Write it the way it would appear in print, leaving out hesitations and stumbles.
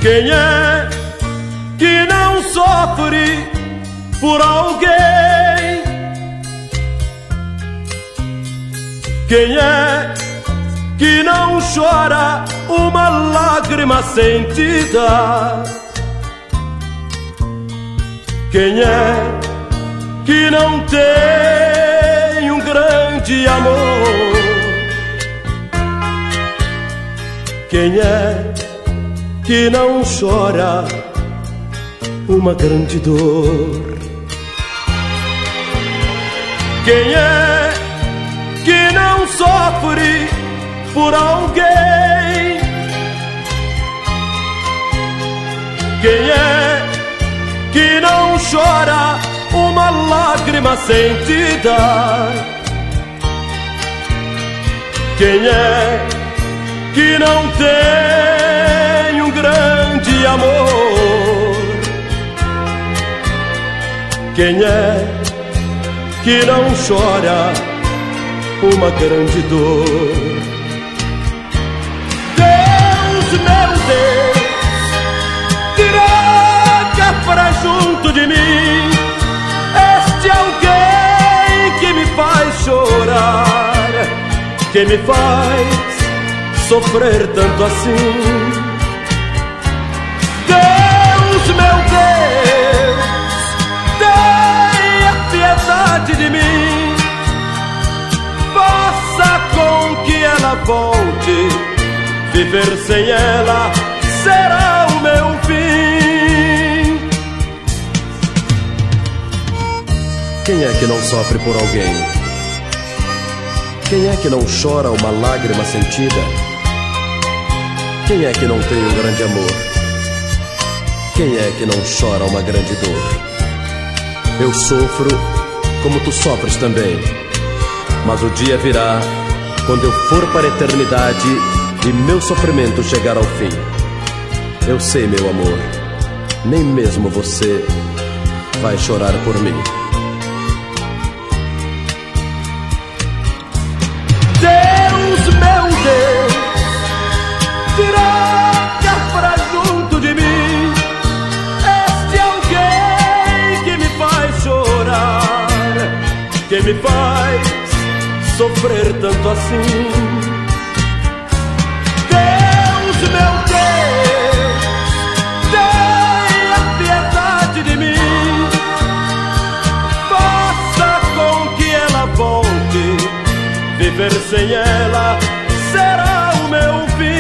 Quem é que não sofre por alguém? Quem é que não chora uma lágrima sentida? Quem é que não tem um grande amor? Quem é que não chora uma grande dor? Quem é que não sofre por alguém? Quem é que não chora uma lágrima sentida? Quem é que não tem um grande amor? Quem é que não chora uma grande dor? Deus, meu Deus, traga pra junto de mim este alguém que me faz chorar, que me faz sofrer tanto assim. Deus, meu Deus, tenha piedade de mim, faça com que ela volte, viver sem ela será o meu fim. Quem é que não sofre por alguém? Quem é que não chora uma lágrima sentida? Quem é que não tem um grande amor? Quem é que não chora uma grande dor? Eu sofro como tu sofres também, mas o dia virá quando eu for para a eternidade e meu sofrimento chegar ao fim. Eu sei, meu amor, nem mesmo você vai chorar por mim. Deus, meu Deus, traga pra junto de mim este alguém que me faz chorar, que me faz sofrer tanto assim. Deus, meu Deus, tenha piedade de mim, faça com que ela volte, viver sem ela será o meu fim.